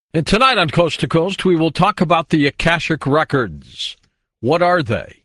And tonight on Coast to Coast, we will talk about the Akashic Records. What are they?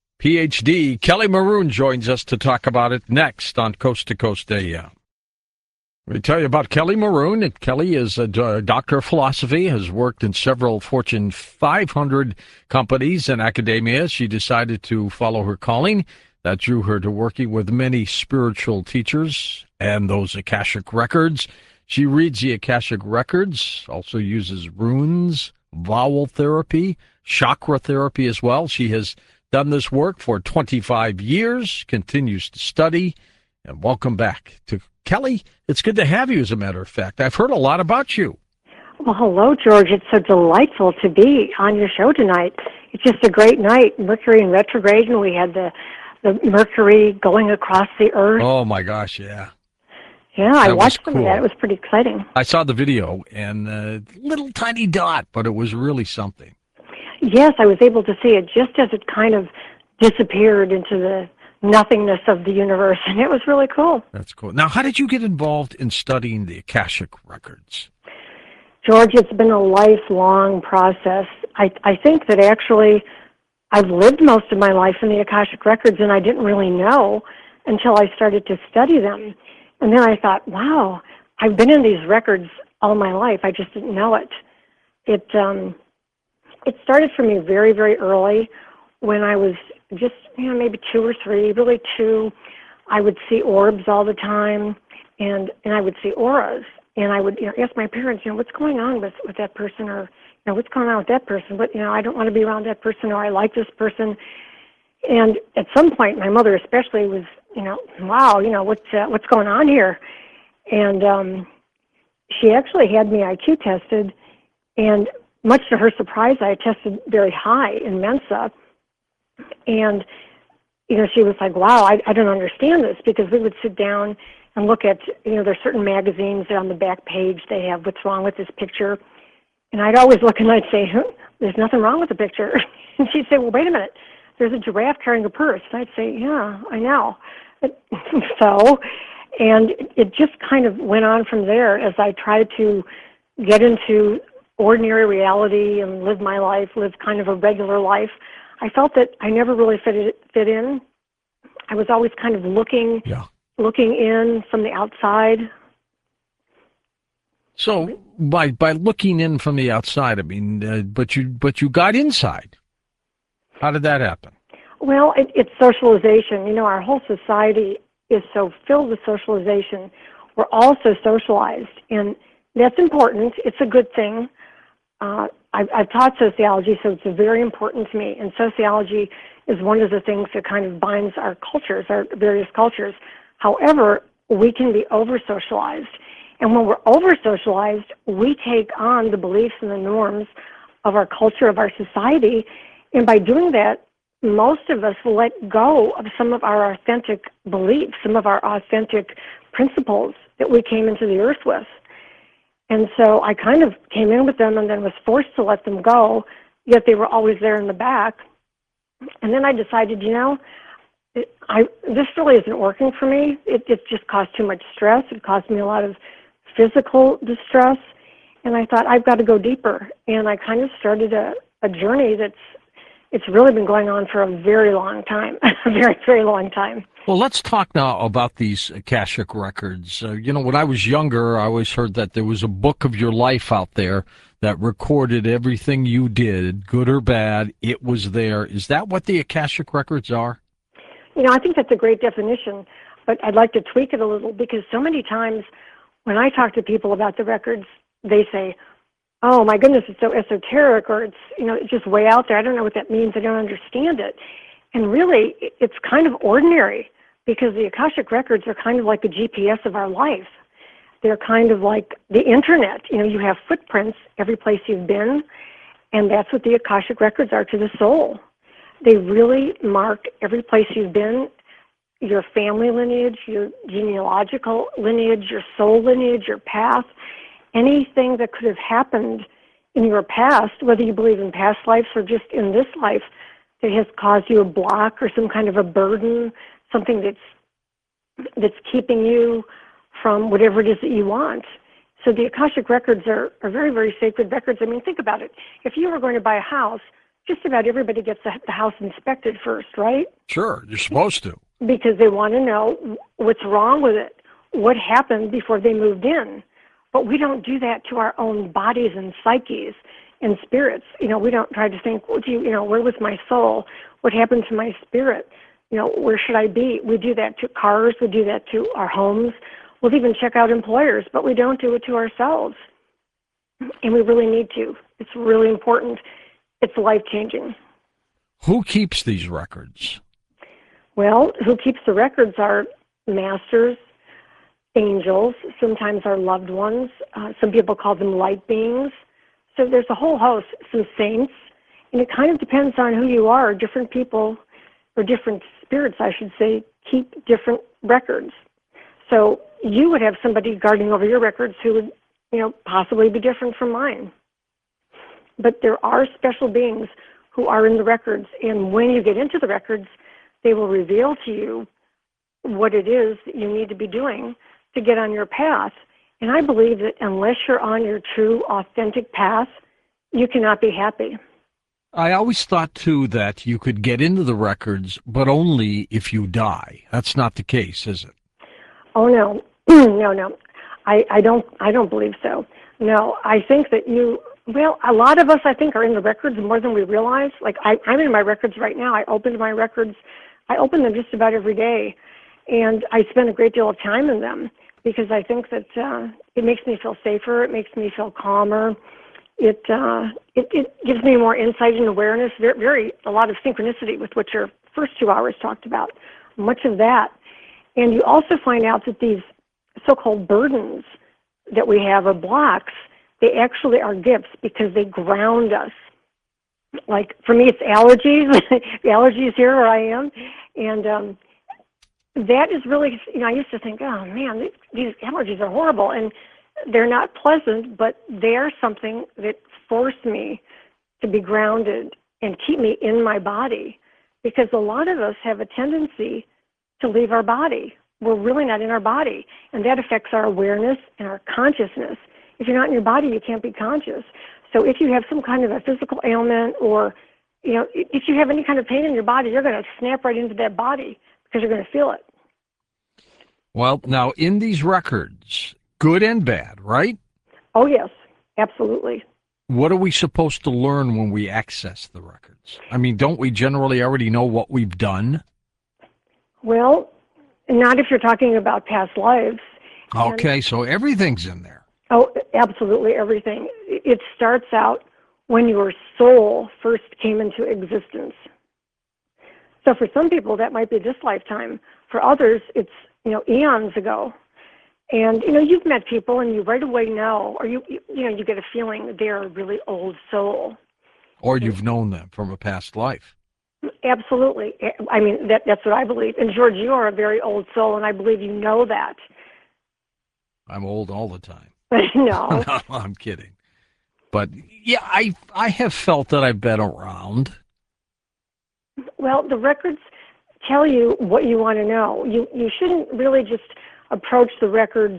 PhD Kelly Maroon joins us to talk about it next on Coast to Coast AM. Let me tell you about Kelly Maroon. Kelly is a doctor of philosophy, has worked in several Fortune 500 companies and academia. She decided to follow her calling. That drew her to working with many spiritual teachers and those Akashic Records. She reads the Akashic Records, also uses runes, vowel therapy, chakra therapy as well. She has done this work for 25 years, continues to study, and welcome back to Kelly. It's good to have you, as a matter of fact. I've heard a lot about you. Well, hello, George. It's so delightful to be on your show tonight. It's just a great night. Mercury in retrograde, and we had the Mercury going across the Earth. Oh, my gosh, yeah. Yeah, I That watched was some of cool. that. It was pretty exciting. I saw the video, and a little tiny dot, but it was really something. Yes, I was able to see it just as it kind of disappeared into the nothingness of the universe, and it was really cool. That's cool. Now, how did you get involved in studying the Akashic Records? George, it's been a lifelong process. I think that actually I've lived most of my life in the Akashic Records, and I didn't really know until I started to study them. And then I thought, wow, I've been in these records all my life. I just didn't know it. It started for me very, very early when I was just, maybe 2 or 3, really 2. I would see orbs all the time, and I would see auras. And I would ask my parents, what's going on with that person, or what's going on with that person? But I don't want to be around that person, or I like this person. And at some point, my mother especially was, wow, what's going on here? And she actually had me IQ tested, and much to her surprise, I tested very high in Mensa. And, she was like, wow, I don't understand this, because we would sit down and look at, there's certain magazines that on the back page, they have what's wrong with this picture. And I'd always look and I'd say, there's nothing wrong with the picture. And she'd say, well, wait a minute, there's a giraffe carrying a purse. And I'd say, yeah, I know. So, and it just kind of went on from there as I tried to get into ordinary reality and live my life, live kind of a regular life. I felt that I never really fit in. I was always kind of looking in from the outside. So by looking in from the outside, but you got inside. How did that happen? Well, it's socialization. Our whole society is so filled with socialization. We're all so socialized, and that's important. It's a good thing. I've taught sociology, so it's very important to me. And sociology is one of the things that kind of binds our cultures, our various cultures. However, we can be over-socialized. And when we're over-socialized, we take on the beliefs and the norms of our culture, of our society. And by doing that, most of us will let go of some of our authentic beliefs, some of our authentic principles that we came into the earth with. And so I kind of came in with them and then was forced to let them go, yet they were always there in the back. And then I decided, this really isn't working for me. It just caused too much stress. It caused me a lot of physical distress. And I thought, I've got to go deeper. And I kind of started a journey it's really been going on for a very long time, a very, very long time. Well, let's talk now about these Akashic Records. When I was younger, I always heard that there was a book of your life out there that recorded everything you did, good or bad. It was there. Is that what the Akashic Records are? I think that's a great definition, but I'd like to tweak it a little, because so many times when I talk to people about the records, they say, oh, my goodness, it's so esoteric, or it's just way out there. I don't know what that means. I don't understand it. And really, it's kind of ordinary, because the Akashic Records are kind of like the GPS of our life. They're kind of like the internet. You have footprints every place you've been, and that's what the Akashic Records are to the soul. They really mark every place you've been, your family lineage, your genealogical lineage, your soul lineage, your path. Anything that could have happened in your past, whether you believe in past lives or just in this life, that has caused you a block or some kind of a burden, something that's keeping you from whatever it is that you want. So the Akashic records are very, very sacred records. I mean, think about it. If you were going to buy a house, just about everybody gets the house inspected first, right? Sure, you're supposed to. Because they want to know what's wrong with it, what happened before they moved in. But we don't do that to our own bodies and psyches and spirits. We don't try to think, where was my soul? What happened to my spirit? Where should I be? We do that to cars. We do that to our homes. We'll even check out employers, but we don't do it to ourselves. And we really need to. It's really important. It's life-changing. Who keeps these records? Well, who keeps the records are masters, angels, sometimes our loved ones. Some people call them light beings. So there's a whole host, some saints, and it kind of depends on who you are. Different people, or different spirits, I should say, keep different records. So you would have somebody guarding over your records who would, possibly be different from mine. But there are special beings who are in the records, and when you get into the records, they will reveal to you what it is that you need to be doing to get on your path. And I believe that unless you're on your true, authentic path, you cannot be happy. I always thought, too, that you could get into the records, but only if you die. That's not the case, is it? Oh, no. No. I don't believe so. No, I think that a lot of us, I think, are in the records more than we realize. Like, I'm in my records right now. I open my records. I open them just about every day, and I spend a great deal of time in them because I think that it makes me feel safer. It makes me feel calmer. It gives me more insight and awareness, a lot of synchronicity with what your first 2 hours talked about, much of that. And you also find out that these so-called burdens that we have are blocks. They actually are gifts because they ground us. Like, for me, it's allergies. The allergies here where I am. And that is really, I used to think, oh, man, these allergies are horrible. And they're not pleasant, but they are something that force me to be grounded and keep me in my body. Because a lot of us have a tendency to leave our body. We're really not in our body. And that affects our awareness and our consciousness. If you're not in your body, you can't be conscious. So if you have some kind of a physical ailment or, if you have any kind of pain in your body, you're going to snap right into that body because you're going to feel it. Well, now, in these records, good and bad, right? Oh, yes, absolutely. What are we supposed to learn when we access the records? I mean, don't we generally already know what we've done? Well, not if you're talking about past lives. Okay, so everything's in there. Oh, absolutely everything. It starts out when your soul first came into existence. So for some people, that might be this lifetime. For others, it's, eons ago. And, you've met people and you right away know, or you get a feeling that they're a really old soul. Or you've known them from a past life. Absolutely. I mean, that's what I believe. And George, you are a very old soul, and I believe you know that. I'm old all the time. No. No, I'm kidding. But, yeah, I have felt that I've been around. Well, the records tell you what you want to know. You shouldn't really just approach the records,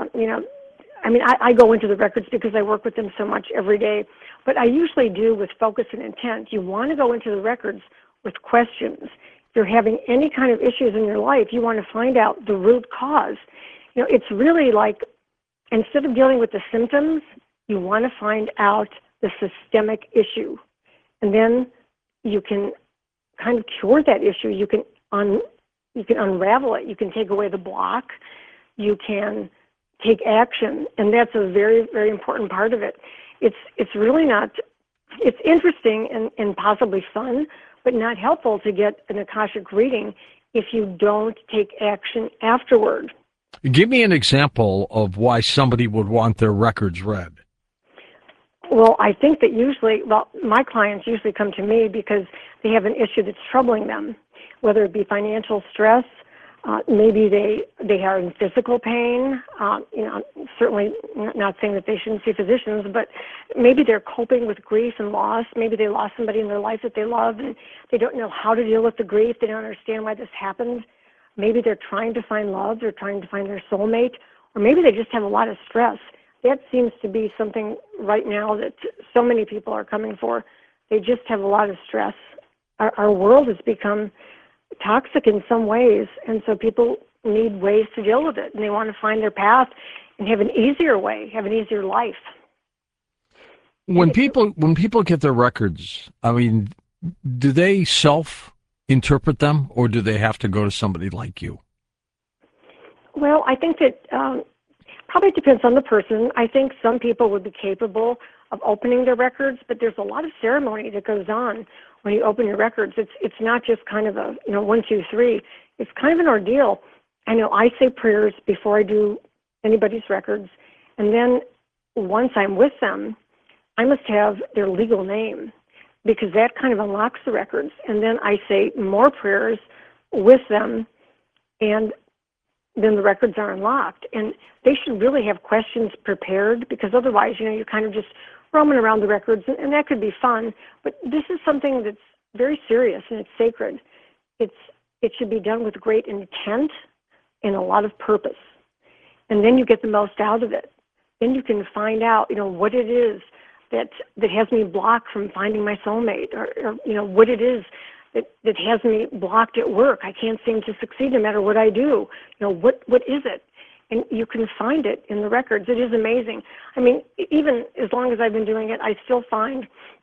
I go into the records because I work with them so much every day, but I usually do with focus and intent. You want to go into the records with questions. If you're having any kind of issues in your life, you want to find out the root cause. It's really like, instead of dealing with the symptoms, you want to find out the systemic issue. And then you can kind of cure that issue. You can unravel it. You can take away the block. You can take action. And that's a very, very important part of it. It's really not, it's interesting and possibly fun, but not helpful to get an Akashic reading if you don't take action afterward. Give me an example of why somebody would want their records read. Well, I think that my clients usually come to me because they have an issue that's troubling them, whether it be financial stress, maybe they are in physical pain, certainly not saying that they shouldn't see physicians, but maybe they're coping with grief and loss. Maybe they lost somebody in their life that they love and they don't know how to deal with the grief. They don't understand why this happened. Maybe they're trying to find love, they're trying to find their soulmate, or maybe they just have a lot of stress. that seems to be something right now that so many people are coming for. They just have a lot of stress. Our world has become toxic in some ways, and so people need ways to deal with it, and they want to find their path and have an easier way, have an easier life. When people get their records, I mean, do they self-interpret them, or do they have to go to somebody like you? Well, I think that probably depends on the person. I think some people would be capable of opening their records, but there's a lot of ceremony that goes on when you open your records. It's not just kind of a 1, 2, 3. It's kind of an ordeal. I know I say prayers before I do anybody's records, and then once I'm with them, I must have their legal name because that kind of unlocks the records. And then I say more prayers with them, and then the records are unlocked. And they should really have questions prepared because otherwise, you're kind of just roaming around the records, and that could be fun. But this is something that's very serious and it's sacred. It should be done with great intent and a lot of purpose. And then you get the most out of it. Then you can find out, what it is that has me blocked from finding my soulmate, or what it is that has me blocked at work. I can't seem to succeed no matter what I do. What is it? And you can find it in the records. It is amazing. I mean, even as long as I've been doing it, I still find,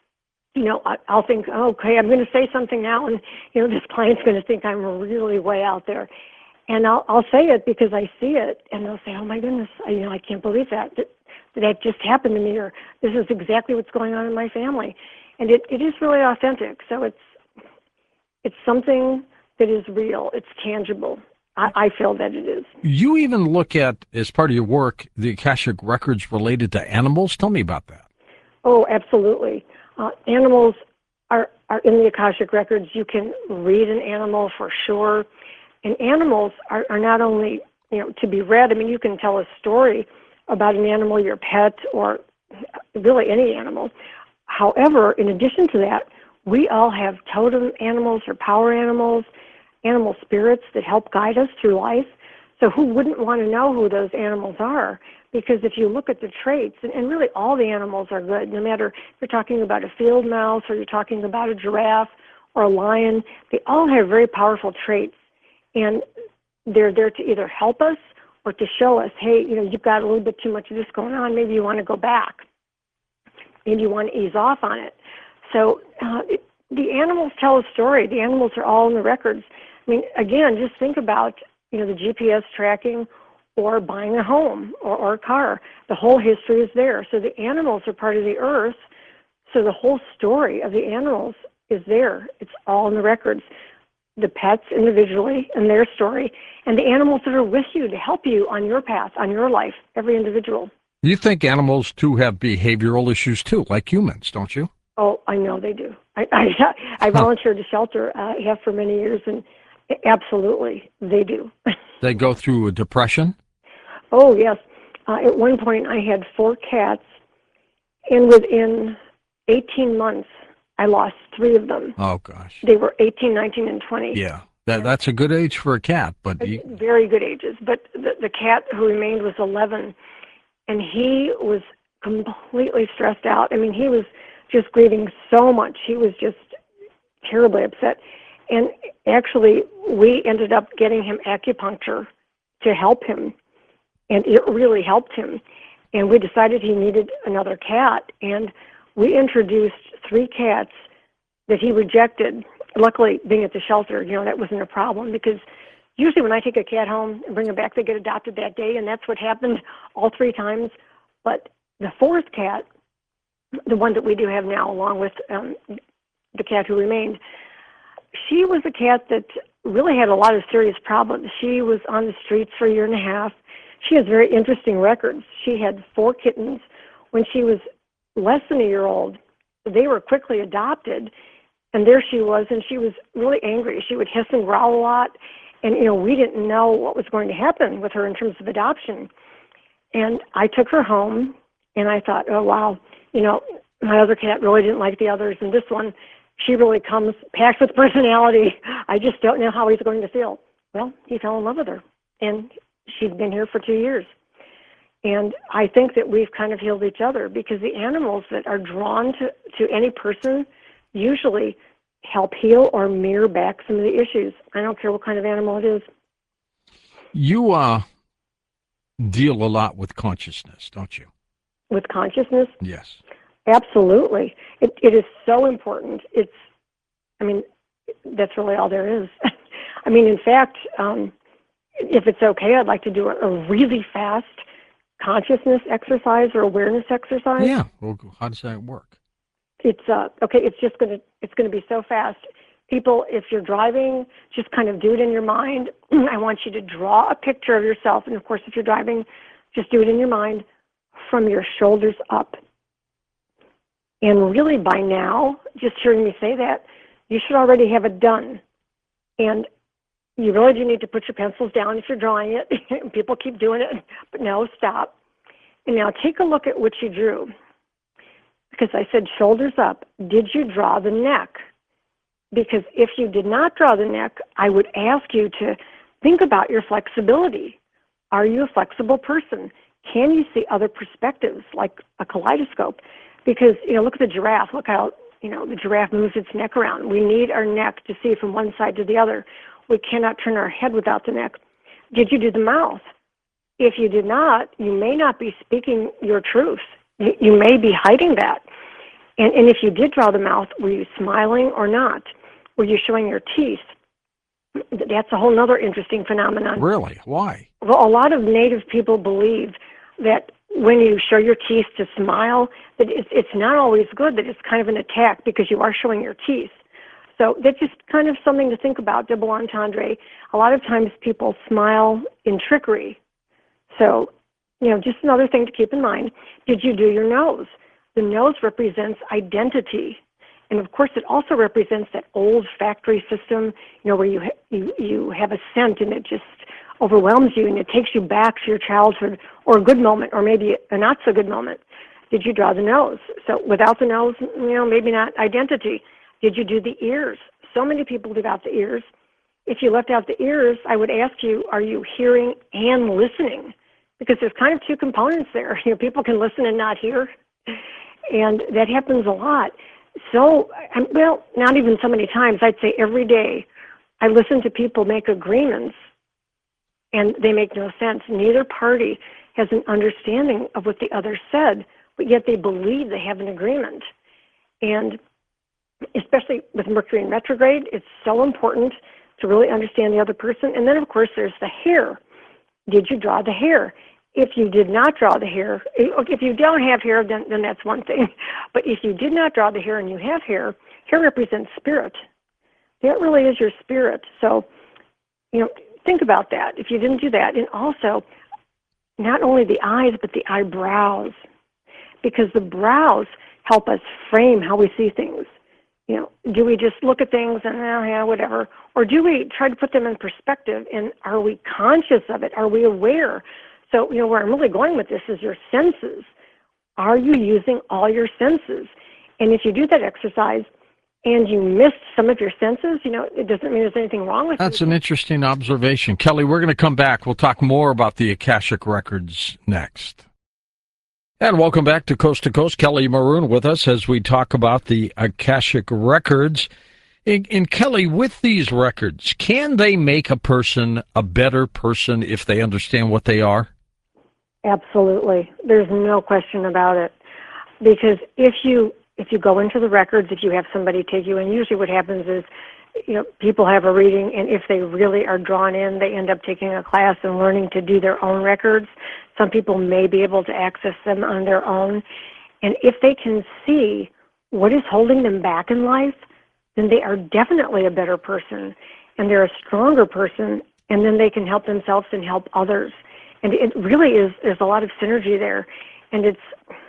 I'll think, okay, I'm going to say something now, and, this client's going to think I'm really way out there. And I'll say it because I see it, and they'll say, oh, my goodness, I can't believe that just happened to me, or this is exactly what's going on in my family. And it is really authentic. So it's something that is real. It's tangible. I feel that it is. You even look at, as part of your work, the Akashic records related to animals. Tell me about that. Oh, absolutely. Animals are in the Akashic records. You can read an animal for sure. And animals are not only, to be read. I mean, you can tell a story about an animal, your pet, or really any animal. However, in addition to that, we all have totem animals or power animals, animal spirits that help guide us through life. So who wouldn't want to know who those animals are? Because if you look at the traits, and really all the animals are good, no matter if you're talking about a field mouse or you're talking about a giraffe or a lion, they all have very powerful traits. And they're there to either help us or to show us, hey, you've got a little bit too much of this going on. Maybe you want to go back. Maybe you want to ease off on it. So the animals tell a story. The animals are all in the records. I mean, again, just think about, the GPS tracking or buying a home or a car. The whole history is there. So the animals are part of the earth. So the whole story of the animals is there. It's all in the records. The pets individually and their story, and the animals that are with you to help you on your path, on your life, every individual. You think animals, too, have behavioral issues, too, like humans, don't you? Oh, I know they do. I volunteered at a shelter, have for many years, and absolutely, they do. They go through a depression? Oh, yes. At one point, I had 4 cats, and within 18 months, I lost 3 of them. Oh, gosh. They were 18, 19, and 20. Yeah, that's a good age for a cat. But very good ages. But the cat who remained was 11, and he was completely stressed out. I mean, he was just grieving so much. He was just terribly upset. And actually, we ended up getting him acupuncture to help him, and it really helped him. And we decided he needed another cat, and we introduced 3 cats that he rejected. Luckily, being at the shelter, that wasn't a problem, because usually when I take a cat home and bring them back, they get adopted that day, and that's what happened all 3 times. But the 4th cat, the one that we do have now, along with the cat who remained, she was a cat that really had a lot of serious problems. She was on the streets for a year and a half. She has very interesting records. She had 4 kittens. When she was less than a year old, they were quickly adopted, and there she was, and she was really angry. She would hiss and growl a lot, and, we didn't know what was going to happen with her in terms of adoption. And I took her home, and I thought, oh, wow, my other cat really didn't like the others, and this one, she really comes packed with personality. I just don't know how he's going to feel. Well, he fell in love with her, and she'd been here for 2 years. And I think that we've kind of healed each other because the animals that are drawn to any person usually help heal or mirror back some of the issues. I don't care what kind of animal it is. You deal a lot with consciousness, don't you? With consciousness? Yes. Absolutely. It is so important. That's really all there is. In fact, if it's okay, I'd like to do a really fast consciousness exercise or awareness exercise. Yeah. Well, how does that work? It's okay. It's gonna be so fast. People, if you're driving, just kind of do it in your mind. I want you to draw a picture of yourself, and of course, if you're driving, just do it in your mind from your shoulders up. And really, by now, just hearing me say that, you should already have it done. And you really do need to put your pencils down if you're drawing it. People keep doing it, but no, stop. And now take a look at what you drew. Because I said shoulders up. Did you draw the neck? Because if you did not draw the neck, I would ask you to think about your flexibility. Are you a flexible person? Can you see other perspectives, like a kaleidoscope? Because, look at the giraffe. Look how, the giraffe moves its neck around. We need our neck to see from one side to the other. We cannot turn our head without the neck. Did you do the mouth? If you did not, you may not be speaking your truth. You may be hiding that. And if you did draw the mouth, were you smiling or not? Were you showing your teeth? That's a whole other interesting phenomenon. Really? Why? Well, a lot of Native people believe that when you show your teeth to smile, that it's not always good, that it's kind of an attack because you are showing your teeth. So that's just kind of something to think about, double entendre. A lot of times people smile in trickery. So, just another thing to keep in mind. Did you do your nose? The nose represents identity. And of course, it also represents that old factory system, where you have a scent and it just overwhelms you and it takes you back to your childhood or a good moment or maybe a not so good moment. Did you draw the nose? So without the nose, maybe not identity. Did you do the ears? So many people leave out the ears. If you left out the ears, I would ask you, are you hearing and listening? Because there's kind of two components there. People can listen and not hear, and that happens a lot. So, not even so many times. I'd say every day I listen to people make agreements, and they make no sense. Neither party has an understanding of what the other said, but yet they believe they have an agreement. And especially with Mercury in retrograde, it's so important to really understand the other person. And then, of course, there's the hair. Did you draw the hair? If you did not draw the hair, if you don't have hair, then that's one thing. But if you did not draw the hair and you have hair, hair represents spirit. That really is your spirit. So, think about that if you didn't do that. And also, not only the eyes, but the eyebrows, because the brows help us frame how we see things. Do we just look at things and, whatever? Or do we try to put them in perspective, and are we conscious of it? Are we aware? So, where I'm really going with this is your senses. Are you using all your senses? And if you do that exercise and you missed some of your senses, it doesn't mean there's anything wrong with it. That's an interesting observation. Kelly, we're going to come back. We'll talk more about the Akashic Records next. And welcome back to Coast. Kelly Maroon with us as we talk about the Akashic Records. And Kelly, with these records, can they make a person a better person if they understand what they are? Absolutely. There's no question about it. Because if you go into the records, if you have somebody take you, and usually what happens is, people have a reading, and if they really are drawn in, they end up taking a class and learning to do their own records. Some people may be able to access them on their own. And if they can see what is holding them back in life, then they are definitely a better person, and they're a stronger person, and then they can help themselves and help others. And it really is, there's a lot of synergy there. And it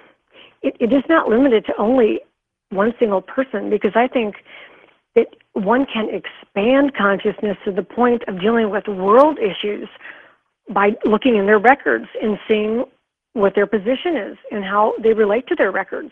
is not limited to only one single person, because I think that one can expand consciousness to the point of dealing with world issues by looking in their records and seeing what their position is and how they relate to their records.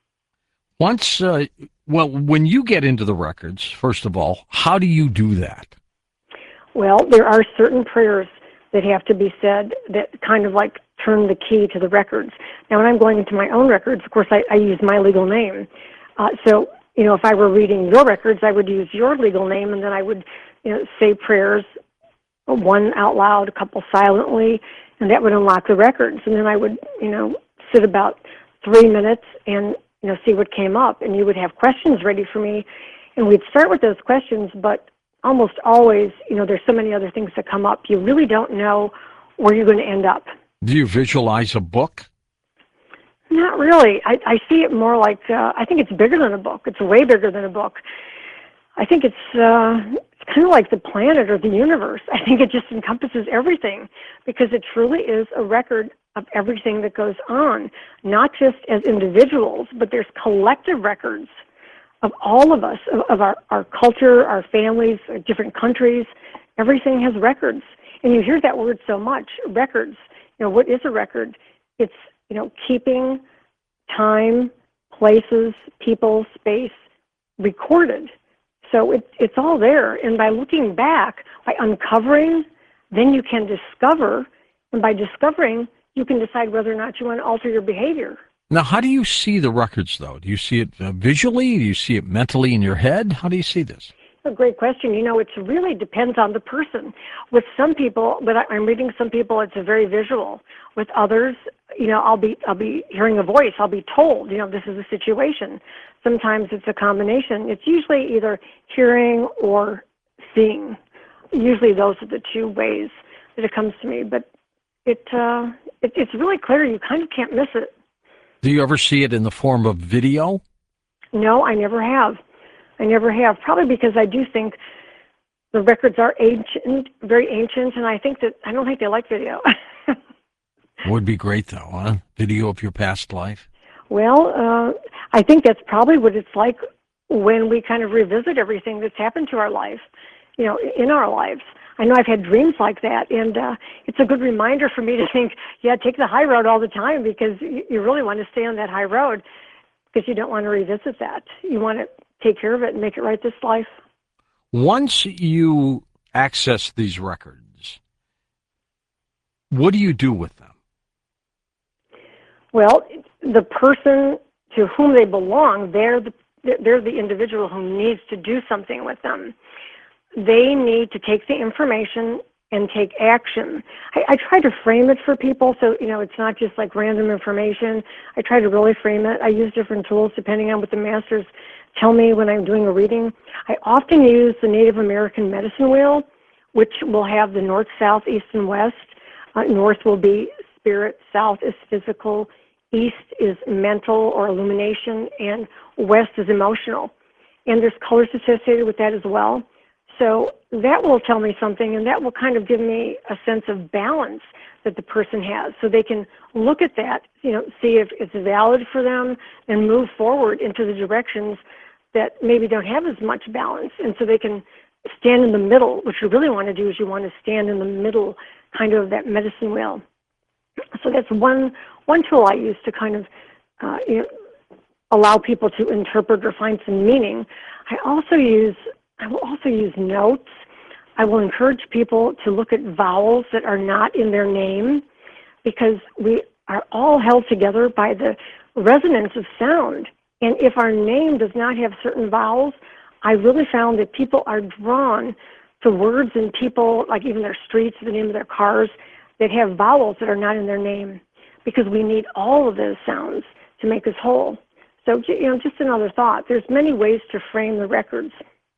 When you get into the records, first of all, how do you do that? Well, there are certain prayers that have to be said that kind of like turn the key to the records. Now, when I'm going into my own records, of course, I use my legal name. So, if I were reading your records, I would use your legal name, and then I would, say prayers, one out loud, a couple silently, and that would unlock the records. And then I would, sit about 3 minutes and, see what came up. And you would have questions ready for me, and we'd start with those questions, but almost always, there's so many other things that come up. You really don't know where you're going to end up. Do you visualize a book? Not really. I see it more like, I think it's bigger than a book. It's way bigger than a book. I think it's kind of like the planet or the universe. I think it just encompasses everything because it truly is a record of everything that goes on, not just as individuals, but there's collective records of all of us, of our culture, our families, our different countries. Everything has records. And you hear that word so much, records. What is a record? It's, keeping time, places, people, space recorded. So it's all there. And by looking back, by uncovering, then you can discover. And by discovering, you can decide whether or not you want to alter your behavior. Now, how do you see the records, though? Do you see it visually? Do you see it mentally in your head? How do you see this? A great question. It really depends on the person. With some people, but I'm reading some people, it's a very visual. With others, I'll be hearing a voice. I'll be told, this is a situation. Sometimes it's a combination. It's usually either hearing or seeing. Usually those are the two ways that it comes to me. But it's really clear. You kind of can't miss it. Do you ever see it in the form of video? No, I never have. Probably because I do think the records are ancient, very ancient, and I don't think they like video. Would be great, though, huh? Video of your past life? Well, I think that's probably what it's like when we kind of revisit everything that's happened to our life, in our lives. I know I've had dreams like that, and it's a good reminder for me to think, take the high road all the time because you really want to stay on that high road because you don't want to revisit that. You want to take care of it and make it right this life. Once you access these records, what do you do with them? Well, the person to whom they belong, they're the individual who needs to do something with them. They need to take the information and take action. I try to frame it for people so, it's not just like random information. I try to really frame it. I use different tools depending on what the masters tell me when I'm doing a reading. I often use the Native American medicine wheel, which will have the north, south, east, and west. North will be spirit, south is physical, east is mental or illumination, and west is emotional. And there's colors associated with that as well. So that will tell me something, and that will kind of give me a sense of balance that the person has. So they can look at that, see if it's valid for them, and move forward into the directions that maybe don't have as much balance. And so they can stand in the middle. What you really want to do is you want to stand in the middle, kind of that medicine wheel. So that's one tool I use to kind of allow people to interpret or find some meaning. I will also use notes. I will encourage people to look at vowels that are not in their name because we are all held together by the resonance of sound. And if our name does not have certain vowels, I really found that people are drawn to words and people, like even their streets, the name of their cars, that have vowels that are not in their name because we need all of those sounds to make us whole. So, just another thought. There's many ways to frame the records.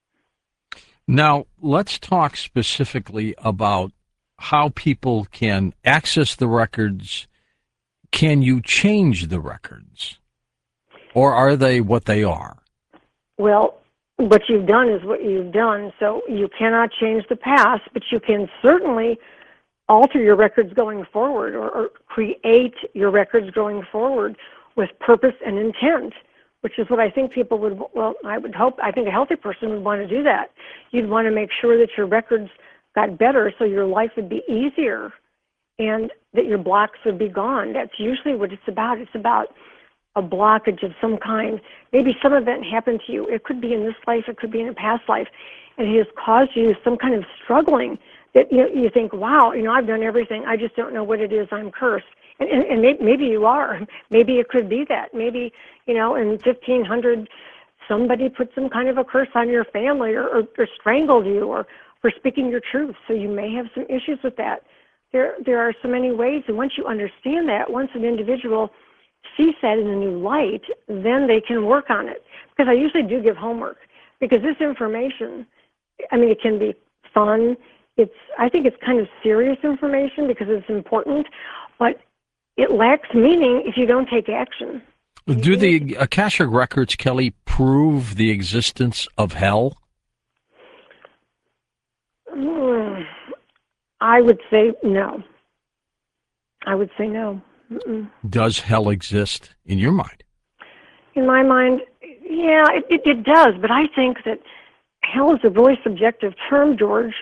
Now, let's talk specifically about how people can access the records. Can you change the records? Or are they what they are? Well, what you've done is what you've done. So you cannot change the past, but you can certainly alter your records going forward or create your records going forward with purpose and intent, which is what I think people would, I think a healthy person would want to do that. You'd want to make sure that your records got better so your life would be easier and that your blocks would be gone. That's usually what it's about. It's about a blockage of some kind. Maybe some event happened to you. It could be in this life, it could be in a past life, and it has caused you some kind of struggling that you think, wow, I've done everything. I just don't know what it is. I'm cursed. And maybe you are. Maybe it could be that. Maybe, in 1500, somebody put some kind of a curse on your family or strangled you or for speaking your truth. So you may have some issues with that. There are so many ways, and once you understand that, once an individual sees that in a new light, then they can work on it. Because I usually do give homework, because this information, it can be fun. I think it's kind of serious information because it's important, but it lacks meaning if you don't take action. Do the Akashic Records, Kelly, prove the existence of hell? I would say no. I would say no. Mm-mm. Does hell exist in your mind? In my mind, yeah, it does, but I think that hell is a really subjective term, George.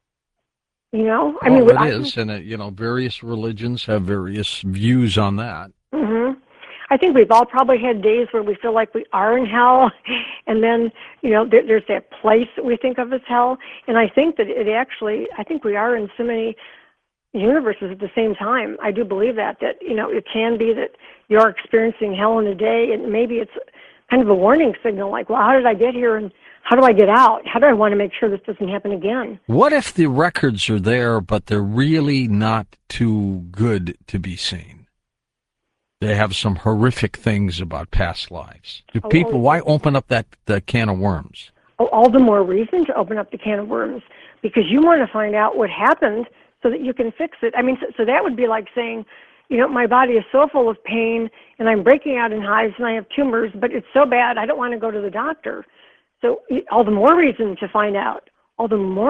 It is, and various religions have various views on that. Mm-hmm. I think we've all probably had days where we feel like we are in hell, and then there's that place that we think of as hell. And I think that I think we are in so many universes at the same time. I do believe that it can be that you're experiencing hell in a day, and maybe it's kind of a warning signal, like, well, how did I get here, and how do I get out? How do I want to make sure this doesn't happen again? What if the records are there, but they're really not too good to be seen? They have some horrific things about past lives. Why open up the can of worms? All the more reason to open up the can of worms, because you want to find out what happened so that you can fix it. So that would be like saying, my body is so full of pain, and I'm breaking out in hives, and I have tumors, but it's so bad, I don't want to go to the doctor. So all the more reason to find out, what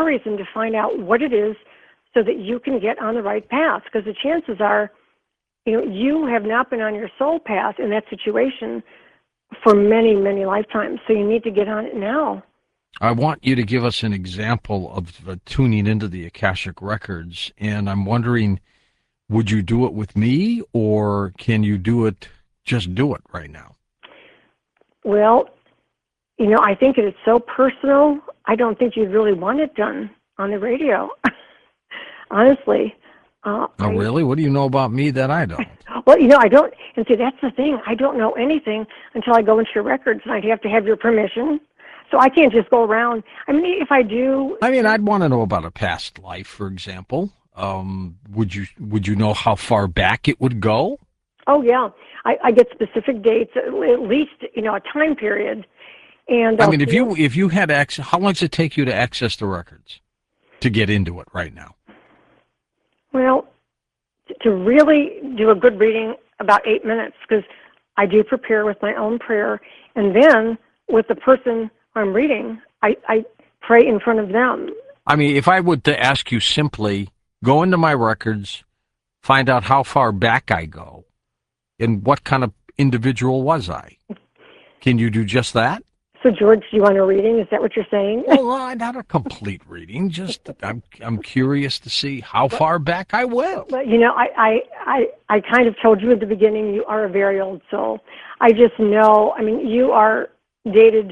it is so that you can get on the right path, because the chances are, you have not been on your soul path in that situation for many, many lifetimes, so you need to get on it now. I want you to give us an example of tuning into the Akashic Records, and I'm wondering, would you do it with me, or can you just do it right now? Well, I think it's so personal, I don't think you'd really want it done on the radio, honestly. Really? What do you know about me that I don't? Well, I don't, and see, that's the thing. I don't know anything until I go into your records, and I'd have to have your permission. So I can't just go around. If I do... I'd want to know about a past life, for example. Would you know how far back it would go? Oh, yeah. I get specific dates, at least, a time period. And if you had access, how long does it take you to access the records to get into it right now? Well, to really do a good reading, about 8 minutes, because I do prepare with my own prayer, and then with the person I'm reading, I pray in front of them. If I would to ask you simply, go into my records, find out how far back I go, and what kind of individual was I? Can you do just that? So, George, do you want a reading? Is that what you're saying? Well, not a complete reading. Just I'm curious to see how far back I went. But I kind of told you at the beginning you are a very old soul. I just know. You are dated.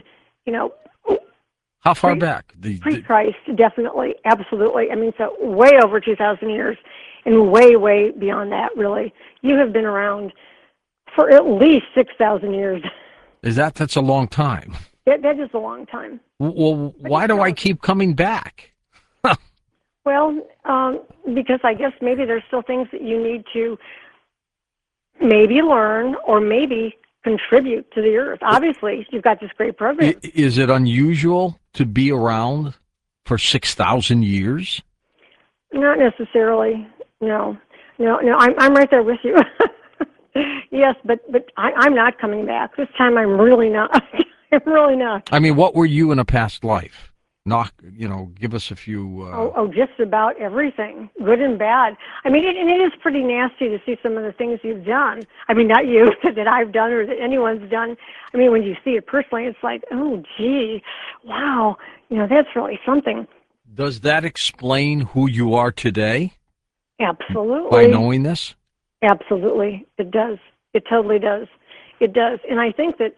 How far back? Pre-Christ, definitely, absolutely. So way over 2,000 years, and way, way beyond that. Really, you have been around for at least 6,000 years. That's a long time? That is a long time. Well, why do I keep coming back? Well, because I guess maybe there's still things that you need to maybe learn or maybe contribute to the earth. Obviously, you've got this great program. Is it unusual to be around for 6,000 years? Not necessarily. No. I'm right there with you. Yes, but I'm not coming back. This time I'm really not. I'm really not. What were you in a past life? Give us a few... just about everything, good and bad. And it is pretty nasty to see some of the things you've done. Not you, that I've done or that anyone's done. When you see it personally, it's like, oh, gee, wow, that's really something. Does that explain who you are today? Absolutely. By knowing this? Absolutely. It does. It totally does. It does. And I think that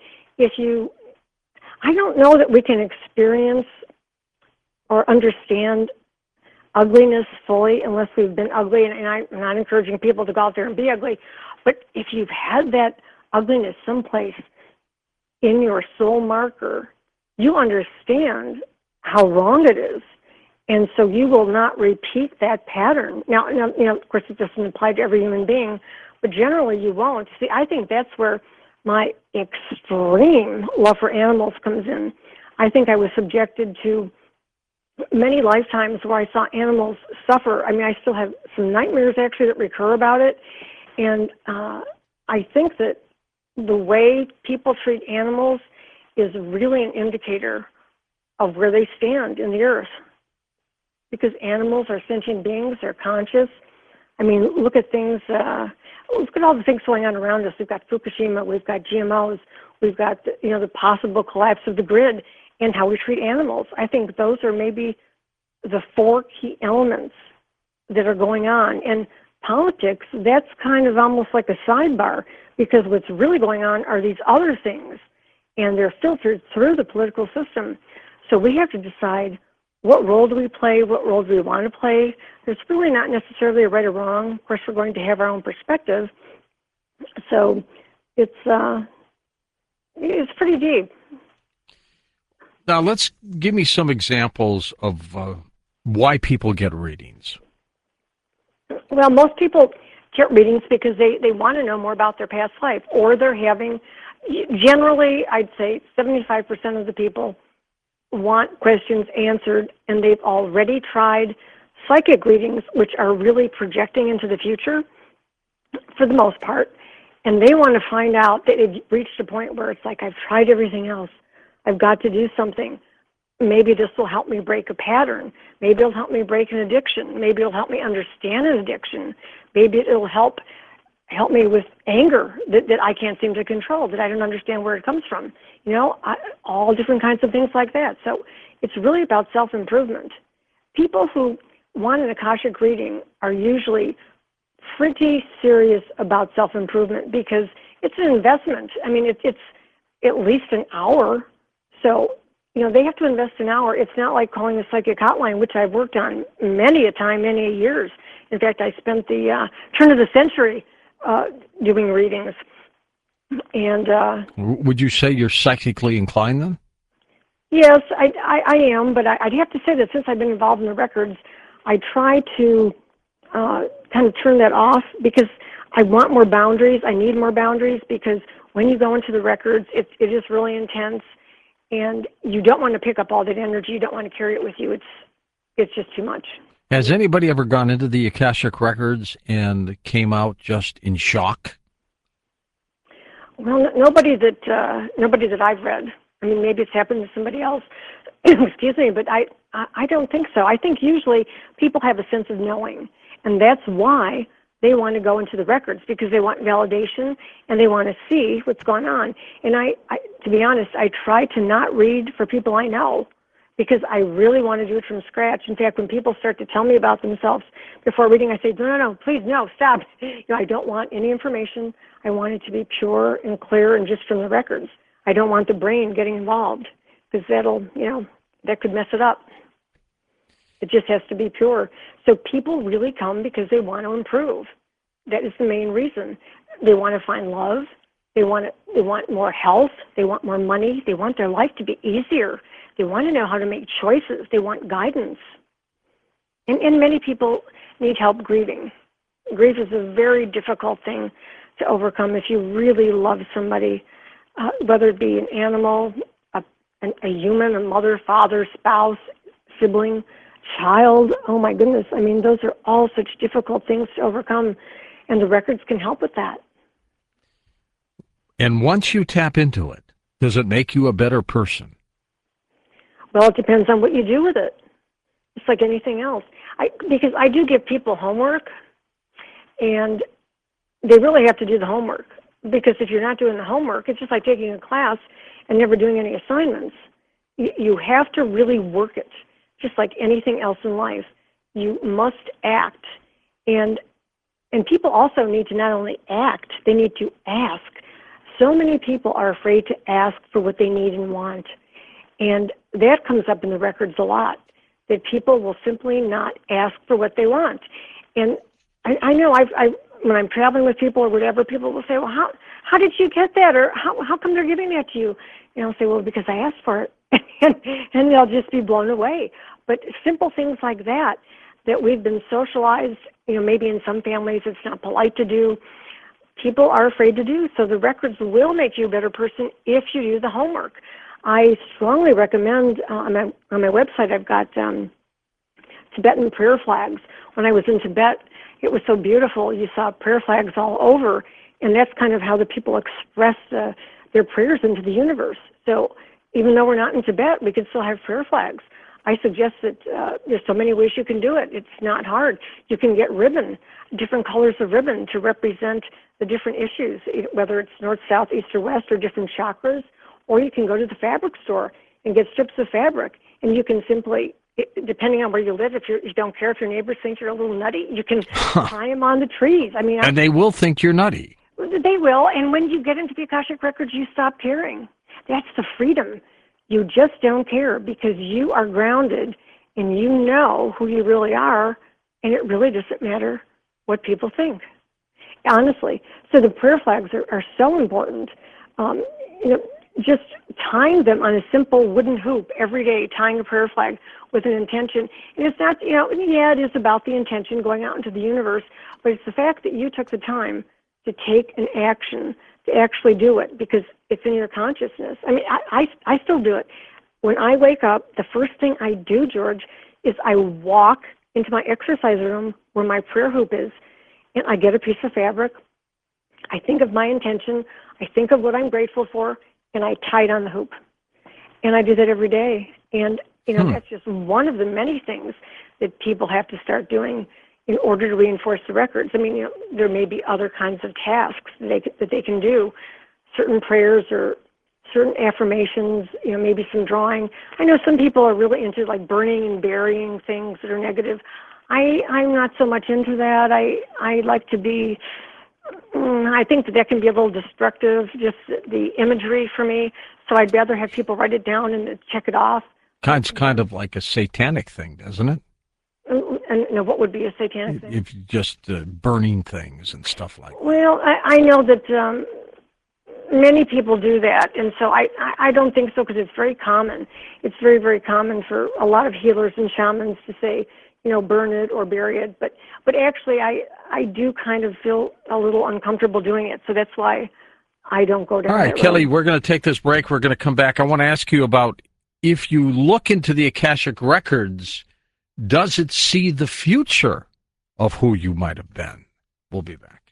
I don't know that we can experience or understand ugliness fully unless we've been ugly, and I'm not encouraging people to go out there and be ugly, but if you've had that ugliness someplace in your soul marker, you understand how wrong it is, and so you will not repeat that pattern. Now, of course, it doesn't apply to every human being, but generally you won't. See, I think that's where my extreme love for animals comes in. I think I was subjected to many lifetimes where I saw animals suffer. I mean, I still have some nightmares actually that recur about it, and I think that the way people treat animals is really an indicator of where they stand in the earth. Because animals are sentient beings, they're conscious. I mean, look at things, look at all the things going on around us. We've got Fukushima, we've got GMOs, we've got the possible collapse of the grid, and how we treat animals. I think those are maybe the 4 key elements that are going on. And politics, that's kind of almost like a sidebar, because what's really going on are these other things, and they're filtered through the political system. So we have to decide, what role do we play? What role do we want to play? There's really not necessarily a right or wrong. Of course, we're going to have our own perspective. So it's pretty deep. Now, give me some examples of why people get readings. Well, most people get readings because they want to know more about their past life, or they're having, generally, I'd say 75% of the people want questions answered, and they've already tried psychic readings, which are really projecting into the future for the most part, and they want to find out that they've reached a point where it's like, I've tried everything else. I've got to do something. Maybe this will help me break a pattern. Maybe it'll help me break an addiction. Maybe it'll help me understand an addiction. Maybe it'll help me with anger that I can't seem to control, that I don't understand where it comes from. All different kinds of things like that. So it's really about self-improvement. People who want an Akashic reading are usually pretty serious about self-improvement because it's an investment. I mean, it's at least an hour. So, they have to invest an hour. It's not like calling the psychic hotline, which I've worked on many a time, many years. In fact, I spent the turn of the century doing readings. And would you say you're psychically inclined then? Yes, I am, but I'd have to say that since I've been involved in the records, I try to kind of turn that off because I want more boundaries. I need more boundaries because when you go into the records, it is really intense, and you don't want to pick up all that energy. You don't want to carry it with you. It's just too much. Has anybody ever gone into the Akashic records and came out just in shock? Well, nobody that I've read. I mean, maybe it's happened to somebody else. Excuse me, but I don't think so. I think usually people have a sense of knowing, and that's why they want to go into the records, because they want validation and they want to see what's going on. And I to be honest, I try to not read for people I know because I really want to do it from scratch. In fact, when people start to tell me about themselves before reading, I say, no, please, no, stop. I don't want any information. I want it to be pure and clear and just from the records. I don't want the brain getting involved because that could mess it up. It just has to be pure. So people really come because they want to improve. That is the main reason. They want to find love. They want more health. They want more money. They want their life to be easier. They want to know how to make choices. They want guidance. And many people need help grieving. Grief is a very difficult thing to overcome if you really love somebody, whether it be an animal, a human, a mother, father, spouse, sibling, child. Oh my goodness. I mean, those are all such difficult things to overcome, and the records can help with that. And once you tap into it, does it make you a better person? Well, it depends on what you do with it. It's like anything else. Because I do give people homework, and they really have to do the homework. Because if you're not doing the homework, it's just like taking a class and never doing any assignments. You have to really work it, just like anything else in life. You must act. And people also need to not only act, they need to ask. So many people are afraid to ask for what they need and want. And that comes up in the records a lot. that people will simply not ask for what they want. And I know when I'm traveling with people or whatever, people will say, well, how did you get that? Or how come they're giving that to you? And I'll say, well, because I asked for it. and they'll just be blown away. But simple things like that we've been socialized, maybe in some families it's not polite to do, people are afraid to do. So the records will make you a better person if you do the homework. I strongly recommend, on my website, I've got Tibetan prayer flags. When I was in Tibet, it was so beautiful. You saw prayer flags all over, and that's kind of how the people express their prayers into the universe. So even though we're not in Tibet, we can still have prayer flags. I suggest that there's so many ways you can do it. It's not hard. You can get ribbon, different colors of ribbon to represent the different issues, whether it's north, south, east, or west, or different chakras. Or you can go to the fabric store and get strips of fabric, and you can simply, depending on where you live, if you don't care if your neighbors think you're a little nutty, you can tie them on the trees. And they will think you're nutty. They will, and when you get into the Akashic Records, you stop caring. That's the freedom. You just don't care because you are grounded and you know who you really are, and it really doesn't matter what people think, honestly. So the prayer flags are so important. Just tying them on a simple wooden hoop every day, tying a prayer flag with an intention. And it's not, it is about the intention going out into the universe, but it's the fact that you took the time to take an action to actually do it because it's in your consciousness. I still do it. When I wake up, the first thing I do, George, is I walk into my exercise room where my prayer hoop is, and I get a piece of fabric. I think of my intention. I think of what I'm grateful for, and I tie it on the hoop. And I do that every day. And, that's just one of the many things that people have to start doing in order to reinforce the records. There may be other kinds of tasks that they can do, certain prayers or certain affirmations, maybe some drawing. I know some people are really into like burning and burying things that are negative. I'm not so much into that. I like to be, I think that can be a little destructive, just the imagery for me. So I'd rather have people write it down and check it off. It's kind of like a satanic thing, doesn't it? And what would be a satanic thing? If just burning things and stuff like that. Well, I know that many people do that, and so I don't think so because it's very common. It's very, very common for a lot of healers and shamans to say, burn it or bury it. But actually, I do kind of feel a little uncomfortable doing it, so that's why I don't go down that road. All right, Kelly, we're going to take this break. We're going to come back. I want to ask you about if you look into the Akashic Records, does it see the future of who you might have been? We'll be back.